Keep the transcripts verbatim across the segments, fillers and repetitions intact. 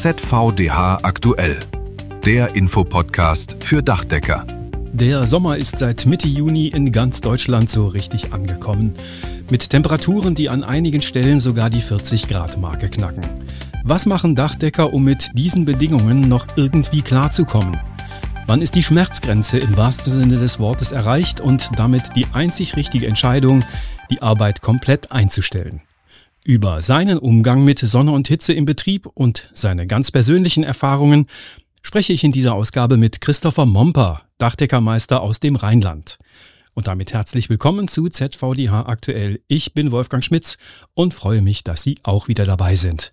Z V D H aktuell, der Infopodcast für Dachdecker. Der Sommer ist seit Mitte Juni in ganz Deutschland so richtig angekommen. Mit Temperaturen, die an einigen Stellen sogar die vierzig Grad Marke knacken. Was machen Dachdecker, um mit diesen Bedingungen noch irgendwie klarzukommen? Wann ist die Schmerzgrenze im wahrsten Sinne des Wortes erreicht und damit die einzig richtige Entscheidung, die Arbeit komplett einzustellen? Über seinen Umgang mit Sonne und Hitze im Betrieb und seine ganz persönlichen Erfahrungen spreche ich in dieser Ausgabe mit Christopher Momper, Dachdeckermeister aus dem Rheinland. Und damit herzlich willkommen zu Z V D H aktuell. Ich bin Wolfgang Schmitz und freue mich, dass Sie auch wieder dabei sind.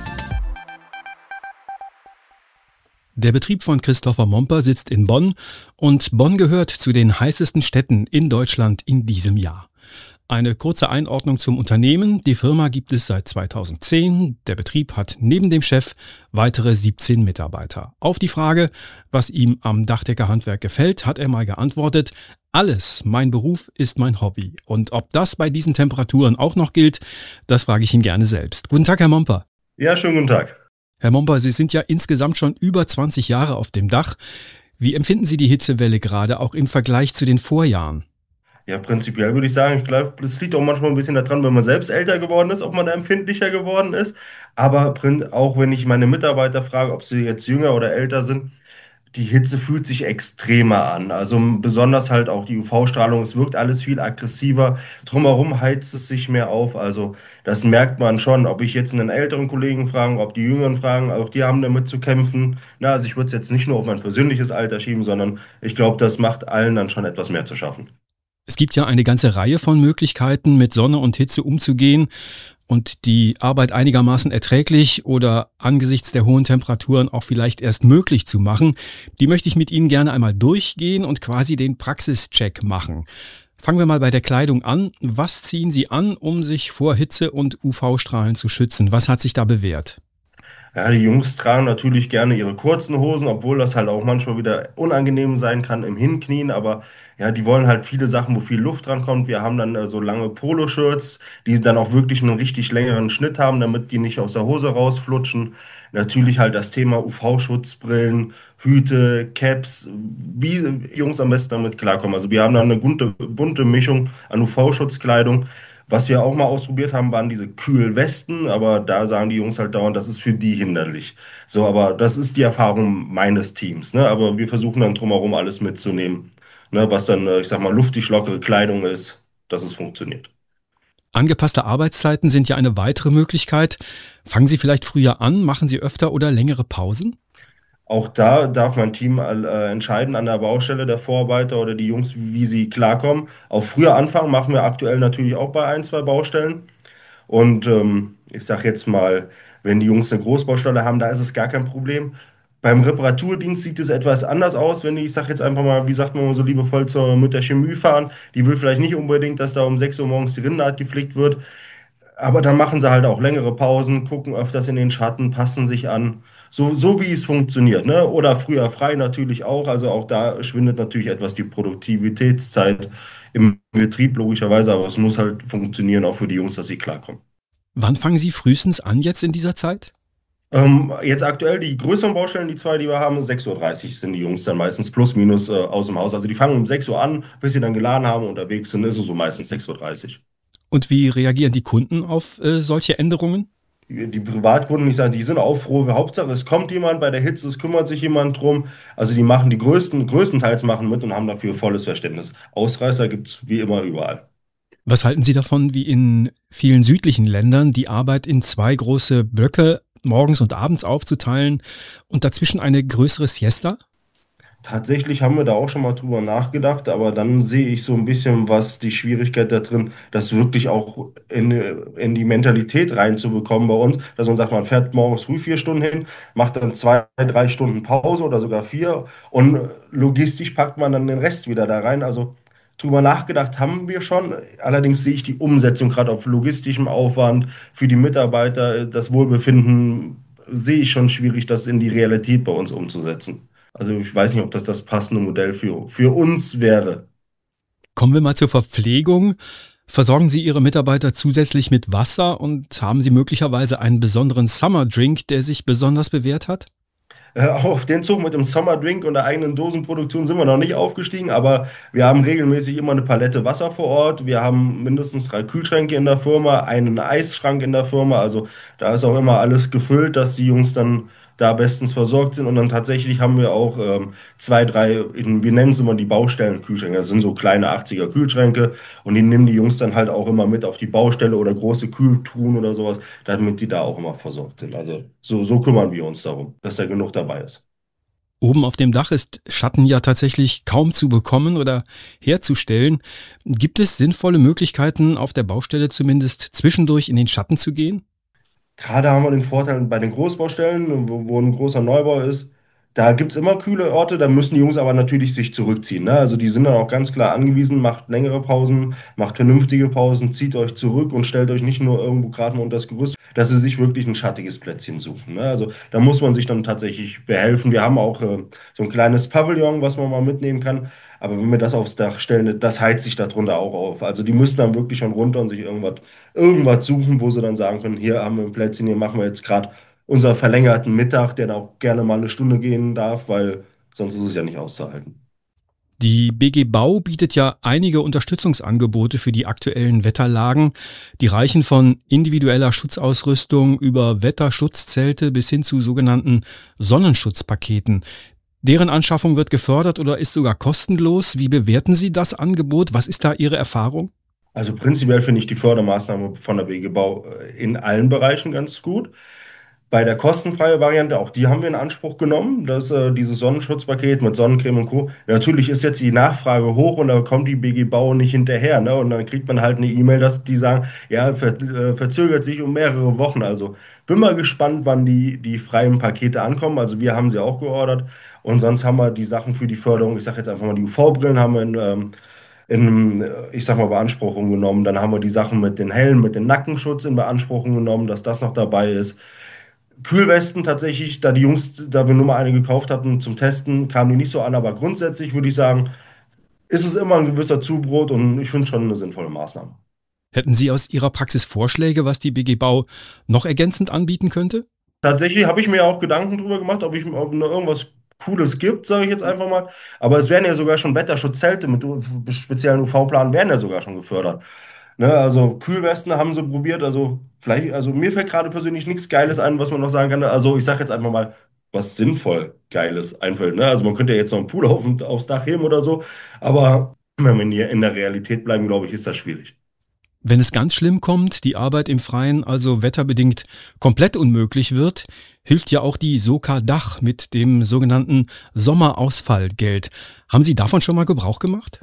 Der Betrieb von Christopher Momper sitzt in Bonn und Bonn gehört zu den heißesten Städten in Deutschland in diesem Jahr. Eine kurze Einordnung zum Unternehmen. Die Firma gibt es seit zweitausendzehn. Der Betrieb hat neben dem Chef weitere siebzehn Mitarbeiter. Auf die Frage, was ihm am Dachdeckerhandwerk gefällt, hat er mal geantwortet: Alles, mein Beruf ist mein Hobby. Und ob das bei diesen Temperaturen auch noch gilt, das frage ich ihn gerne selbst. Guten Tag, Herr Momper. Ja, schönen guten Tag. Herr Momper, Sie sind ja insgesamt schon über zwanzig Jahre auf dem Dach. Wie empfinden Sie die Hitzewelle gerade, auch im Vergleich zu den Vorjahren? Ja, prinzipiell würde ich sagen, ich glaube, das liegt auch manchmal ein bisschen daran, wenn man selbst älter geworden ist, ob man da empfindlicher geworden ist. Aber prin- auch wenn ich meine Mitarbeiter frage, ob sie jetzt jünger oder älter sind, die Hitze fühlt sich extremer an. Also m- besonders halt auch die U V-Strahlung, es wirkt alles viel aggressiver. Drumherum heizt es sich mehr auf. Also das merkt man schon. Ob ich jetzt einen älteren Kollegen frage, ob die Jüngeren fragen, auch die haben damit zu kämpfen. Na, also ich würde es jetzt nicht nur auf mein persönliches Alter schieben, sondern ich glaube, das macht allen dann schon etwas mehr zu schaffen. Es gibt ja eine ganze Reihe von Möglichkeiten, mit Sonne und Hitze umzugehen und die Arbeit einigermaßen erträglich oder angesichts der hohen Temperaturen auch vielleicht erst möglich zu machen. Die möchte ich mit Ihnen gerne einmal durchgehen und quasi den Praxischeck machen. Fangen wir mal bei der Kleidung an. Was ziehen Sie an, um sich vor Hitze und U V-Strahlen zu schützen? Was hat sich da bewährt? Ja, die Jungs tragen natürlich gerne ihre kurzen Hosen, obwohl das halt auch manchmal wieder unangenehm sein kann im Hinknien. Aber ja, die wollen halt viele Sachen, wo viel Luft dran kommt. Wir haben dann äh, so lange Poloshirts, die dann auch wirklich einen richtig längeren Schnitt haben, damit die nicht aus der Hose rausflutschen. Natürlich halt das Thema U V-Schutzbrillen, Hüte, Caps, wie die Jungs am besten damit klarkommen. Also wir haben da eine bunte, bunte Mischung an U V-Schutzkleidung. Was wir auch mal ausprobiert haben, waren diese Kühlwesten, aber da sagen die Jungs halt dauernd, das ist für die hinderlich. So, aber das ist die Erfahrung meines Teams, ne? Aber wir versuchen dann drumherum alles mitzunehmen, ne? Was dann, äh, ich sag mal, luftig lockere Kleidung ist, dass es funktioniert. Angepasste Arbeitszeiten sind ja eine weitere Möglichkeit. Fangen Sie vielleicht früher an, machen Sie öfter oder längere Pausen? Auch da darf mein Team äh, entscheiden an der Baustelle, der Vorarbeiter oder die Jungs, wie sie klarkommen. Auch früher anfangen machen wir aktuell natürlich auch bei ein, zwei Baustellen. Und ähm, ich sage jetzt mal, wenn die Jungs eine Großbaustelle haben, da ist es gar kein Problem. Beim Reparaturdienst sieht es etwas anders aus, wenn die, ich sage jetzt einfach mal, wie sagt man mal so liebevoll, zur, mit der Chemie fahren. Die will vielleicht nicht unbedingt, dass da um sechs Uhr morgens die Rindennaht geflickt wird. Aber dann machen sie halt auch längere Pausen, gucken öfters in den Schatten, passen sich an. So, so wie es funktioniert, ne? Oder früher frei natürlich auch. Also auch da schwindet natürlich etwas die Produktivitätszeit im Betrieb, logischerweise, aber es muss halt funktionieren, auch für die Jungs, dass sie klarkommen. Wann fangen Sie frühestens an jetzt in dieser Zeit? Ähm, jetzt aktuell die größeren Baustellen, die zwei, die wir haben, sechs Uhr dreißig sind die Jungs dann meistens plus minus äh, aus dem Haus. Also die fangen um sechs Uhr an, bis sie dann geladen haben, unterwegs sind, ist es so meistens sechs Uhr dreißig. Und wie reagieren die Kunden auf äh, solche Änderungen? Die die Privatkunden, ich sage, die sind auch froh. Hauptsache, es kommt jemand bei der Hitze, es kümmert sich jemand drum. Also die machen die größten, größtenteils machen mit und haben dafür volles Verständnis. Ausreißer gibt es wie immer überall. Was halten Sie davon, wie in vielen südlichen Ländern die Arbeit in zwei große Blöcke morgens und abends aufzuteilen und dazwischen eine größere Siesta? Tatsächlich haben wir da auch schon mal drüber nachgedacht, aber dann sehe ich so ein bisschen, was die Schwierigkeit da drin, das wirklich auch in, in die Mentalität reinzubekommen bei uns, dass man sagt, man fährt morgens früh vier Stunden hin, macht dann zwei, drei Stunden Pause oder sogar vier und logistisch packt man dann den Rest wieder da rein. Also drüber nachgedacht haben wir schon, allerdings sehe ich die Umsetzung gerade auf logistischem Aufwand für die Mitarbeiter, das Wohlbefinden, sehe ich schon schwierig, das in die Realität bei uns umzusetzen. Also ich weiß nicht, ob das das passende Modell für, für uns wäre. Kommen wir mal zur Verpflegung. Versorgen Sie Ihre Mitarbeiter zusätzlich mit Wasser und haben Sie möglicherweise einen besonderen Summer Drink, der sich besonders bewährt hat? Äh, Auf den Zug mit dem Sommerdrink und der eigenen Dosenproduktion sind wir noch nicht aufgestiegen, aber wir haben regelmäßig immer eine Palette Wasser vor Ort. Wir haben mindestens drei Kühlschränke in der Firma, einen Eisschrank in der Firma. Also da ist auch immer alles gefüllt, dass die Jungs dann da bestens versorgt sind. Und dann tatsächlich haben wir auch ähm, zwei, drei, in, wir nennen es immer die Baustellenkühlschränke. Das sind so kleine achtziger Kühlschränke und die nehmen die Jungs dann halt auch immer mit auf die Baustelle oder große Kühltruhen oder sowas, damit die da auch immer versorgt sind. Also so, so kümmern wir uns darum, dass da genug dabei ist. Oben auf dem Dach ist Schatten ja tatsächlich kaum zu bekommen oder herzustellen. Gibt es sinnvolle Möglichkeiten, auf der Baustelle zumindest zwischendurch in den Schatten zu gehen? Gerade haben wir den Vorteil bei den Großbaustellen, wo, wo ein großer Neubau ist, da gibt es immer kühle Orte, da müssen die Jungs aber natürlich sich zurückziehen. Ne? Also die sind dann auch ganz klar angewiesen, macht längere Pausen, macht vernünftige Pausen, zieht euch zurück und stellt euch nicht nur irgendwo gerade mal unter das Gerüst, dass sie sich wirklich ein schattiges Plätzchen suchen. Ne? Also da muss man sich dann tatsächlich behelfen. Wir haben auch äh, so ein kleines Pavillon, was man mal mitnehmen kann. Aber wenn wir das aufs Dach stellen, das heizt sich darunter auch auf. Also die müssen dann wirklich schon runter und sich irgendwas, irgendwas suchen, wo sie dann sagen können, hier haben wir ein Plätzchen, hier machen wir jetzt gerade unser verlängerten Mittag, der da auch gerne mal eine Stunde gehen darf, weil sonst ist es ja nicht auszuhalten. Die B G Bau bietet ja einige Unterstützungsangebote für die aktuellen Wetterlagen. Die reichen von individueller Schutzausrüstung über Wetterschutzzelte bis hin zu sogenannten Sonnenschutzpaketen. Deren Anschaffung wird gefördert oder ist sogar kostenlos. Wie bewerten Sie das Angebot? Was ist da Ihre Erfahrung? Also prinzipiell finde ich die Fördermaßnahme von der B G Bau äh, in allen Bereichen ganz gut. Bei der kostenfreien Variante, auch die haben wir in Anspruch genommen, das, äh, dieses Sonnenschutzpaket mit Sonnencreme und Co. Natürlich ist jetzt die Nachfrage hoch und da kommt die B G Bau nicht hinterher. Ne? Und dann kriegt man halt eine E-Mail, dass die sagen, ja, ver äh, verzögert sich um mehrere Wochen. Also bin mal gespannt, wann die, die freien Pakete ankommen. Also wir haben sie auch geordert. Und sonst haben wir die Sachen für die Förderung, ich sage jetzt einfach mal, die U V-Brillen haben wir in, ähm, in, äh, ich sag mal, Beanspruchung genommen. Dann haben wir die Sachen mit den Helmen, mit dem Nackenschutz in Beanspruchung genommen, dass das noch dabei ist. Kühlwesten tatsächlich, da die Jungs, da wir nur mal eine gekauft hatten zum Testen, kamen die nicht so an, aber grundsätzlich würde ich sagen, ist es immer ein gewisser Zubrot und ich finde schon eine sinnvolle Maßnahme. Hätten Sie aus Ihrer Praxis Vorschläge, was die B G Bau noch ergänzend anbieten könnte? Tatsächlich habe ich mir auch Gedanken drüber gemacht, ob ich ob noch irgendwas Cooles gibt, sage ich jetzt einfach mal. Aber es werden ja sogar schon Wetterschutzzelte mit U- speziellen U V-Planen werden ja sogar schon gefördert. Ne, also Kühlwesten haben sie probiert. Also vielleicht, also mir fällt gerade persönlich nichts Geiles ein, was man noch sagen kann. Also ich sage jetzt einfach mal, was sinnvoll Geiles einfällt. Ne? Also man könnte ja jetzt noch einen Pool auf, aufs Dach heben oder so. Aber wenn wir hier in der Realität bleiben, glaube ich, ist das schwierig. Wenn es ganz schlimm kommt, die Arbeit im Freien also wetterbedingt komplett unmöglich wird, hilft ja auch die Soka Dach mit dem sogenannten Sommerausfallgeld. Haben Sie davon schon mal Gebrauch gemacht?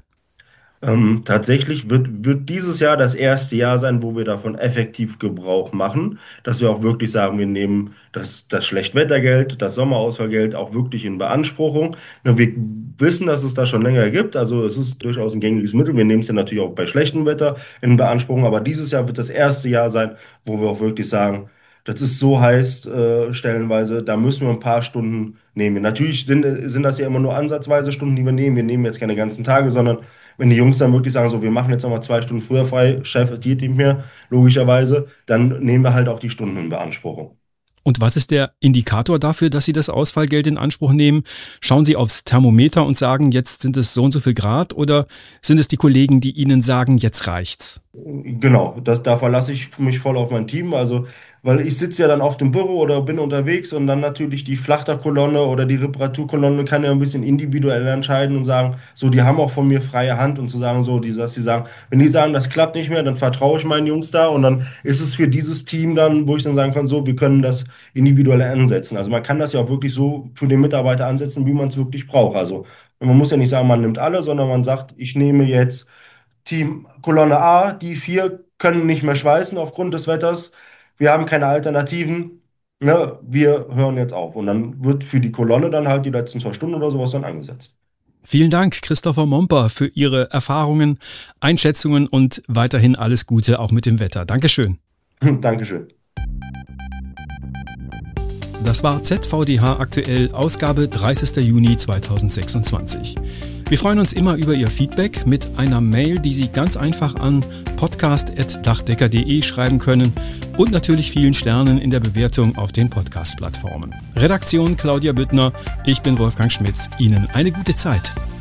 Ähm, tatsächlich wird, wird dieses Jahr das erste Jahr sein, wo wir davon effektiv Gebrauch machen, dass wir auch wirklich sagen, wir nehmen das, das Schlechtwettergeld, das Sommerausfallgeld auch wirklich in Beanspruchung. Na, wir wissen, dass es das schon länger gibt, also es ist durchaus ein gängiges Mittel. Wir nehmen es ja natürlich auch bei schlechtem Wetter in Beanspruchung, aber dieses Jahr wird das erste Jahr sein, wo wir auch wirklich sagen, das ist so heiß, äh, stellenweise, da müssen wir ein paar Stunden nehmen. Natürlich sind, sind das ja immer nur ansatzweise Stunden, die wir nehmen. Wir nehmen jetzt keine ganzen Tage, sondern wenn die Jungs dann wirklich sagen, so, wir machen jetzt nochmal zwei Stunden früher frei, Chef, es geht nicht mehr, logischerweise, dann nehmen wir halt auch die Stunden in Beanspruchung. Und was ist der Indikator dafür, dass Sie das Ausfallgeld in Anspruch nehmen? Schauen Sie aufs Thermometer und sagen, jetzt sind es so und so viel Grad, oder sind es die Kollegen, die Ihnen sagen, jetzt reicht's? Genau, das, da verlasse ich mich voll auf mein Team. Also, weil ich sitze ja dann auf dem Büro oder bin unterwegs und dann natürlich die Flachterkolonne oder die Reparaturkolonne kann ja ein bisschen individuell entscheiden und sagen, so, die haben auch von mir freie Hand und zu sagen, so, die, dass sie sagen, wenn die sagen, das klappt nicht mehr, dann vertraue ich meinen Jungs da und dann ist es für dieses Team dann, wo ich dann sagen kann, so, wir können das individuell ansetzen. Also man kann das ja auch wirklich so für den Mitarbeiter ansetzen, wie man es wirklich braucht. Also man muss ja nicht sagen, man nimmt alle, sondern man sagt, ich nehme jetzt Team Kolonne A, die vier können nicht mehr schweißen aufgrund des Wetters. Wir haben keine Alternativen. Ne, wir hören jetzt auf. Und dann wird für die Kolonne dann halt die letzten zwei Stunden oder sowas dann angesetzt. Vielen Dank, Christopher Momper, für Ihre Erfahrungen, Einschätzungen und weiterhin alles Gute auch mit dem Wetter. Dankeschön. Dankeschön. Das war Z V D H aktuell, Ausgabe dreißigster Juni zweitausendsechsundzwanzig. Wir freuen uns immer über Ihr Feedback mit einer Mail, die Sie ganz einfach an podcast at dachdecker punkt de schreiben können und natürlich vielen Sternen in der Bewertung auf den Podcast-Plattformen. Redaktion Claudia Büttner, ich bin Wolfgang Schmitz. Ihnen eine gute Zeit.